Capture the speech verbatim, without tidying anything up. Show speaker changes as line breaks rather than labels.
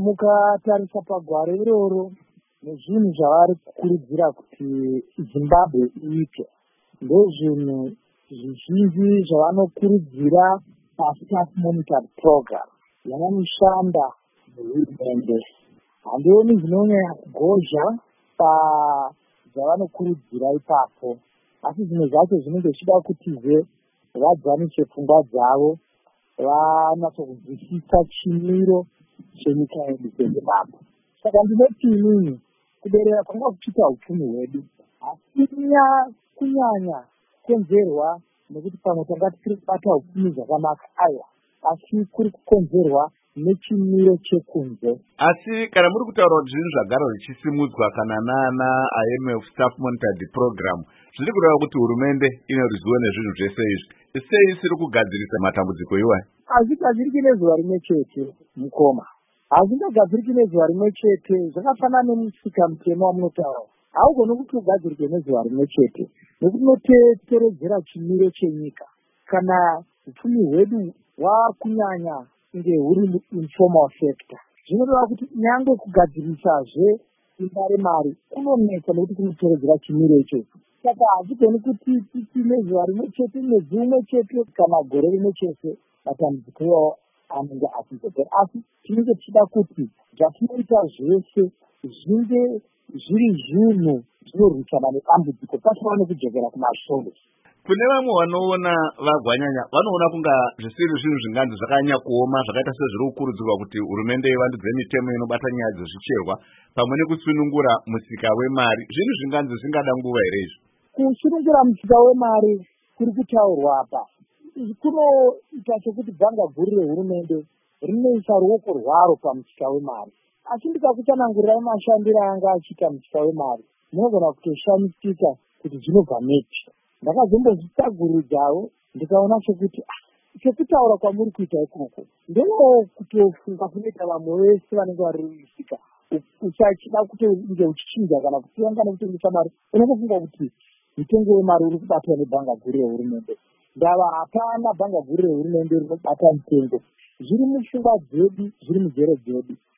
mukatarisa pagwaro iroro nezvinhu zvavari kukurudzira kuti Zimbabwe iite ndezvinhu zvizhinji zvavanokurudzira paStaff Monitoring Program yavanoshanda nehurumende. Handioni zvinonyanya kugozha pazvavanokurudzira ipapo, asi zvimwe zvacho zvinenge zvichida kutize vadzanise pfungwa dzavo vanatsokunzwisisa chimiro chenyika yedu yeZimbabwe. Saka ndinoti inini kuberera kwanga kuchiita upfumi hwedu, asi kunyanya kukonzerwa nekuti pamwe tanga tiri kubata upfumi zvakanaka, aiwa, asi kuri kukonzerwa nechimiro chekunze.
Asi kana muri kutaura kuti zvinhu zvagara zvichisimudzwa kana nana I M F Staff Monitoring Program, zviri kureva kuti hurumende ine ruzivo nezvinhu zvese izvi. Sei isiri kugadzirisa matambudziko iwayo?
Hazvigadziriki nezuva rimwe chete mukoma, hazvingagadziriki nezuva rimwe chete. Zvakafanana nemusika mutemo wamunotaura, haugoni kuti ugadzirike nezuva rimwe chete, nekuti unoteeredzera chimiro chenyika. Kana upfumi hwedu hwakunyanya kunge huri informal sector, zvinoreva kuti nyangwe kugadzirisazve imba remari kunonetsa nekuti kunoteeredzera chimiro ichocho. Saka hazvigoni kuti titi nezuva rimwe chete, mwedzi umwe chete, kana gore rimwe chete matambudziko iwayo anenge achizopera. Asi tinenge tichida kuti zvatinoita zvese zvinge zviri zvinhu zvinorwisana nedambudziko pasina nekujekera kumashure.
Kune vamwe vanoona vagwanyanya vanoona kunga zvisiri zvinhu zvinganzi zvakanyanya kuoma zvakaita sezviri kukurudzirwa kuti hurumende ivandudze mitemo inobata nyaya dzezvicherwa pamwe nekusunungura musika wemari. Zvinhu zvinganzi zvingada nguva here izvi?
Kusunungura musika wemari kuri kutaurwa apa kunoita chokuti bhanga guru rehurumende rinoisa ruoko rwaro pamusika wemari. Asi ndikakutsanangurirai mashandiro anga achiita musika wemari, munogona kutoshamisika kuti zvinobva nepi. Ndakazombozvitsagurudzawo ndikaona chokuti chekutaura kwamuri kuita ikoko ndokutofunga kunoita vamwe vese vanenge vari mumusika uchachida kutonge uchichinja kana kutonga nekutengesa mari, unongofunga kuti mutengo wemari uri kubatwa nebhanga guru rehurumende. Ndava hapana bhanga guru rehurumende rinobata mutengo. Zviri mupfungwa dzedu, zviri munjere dzedu.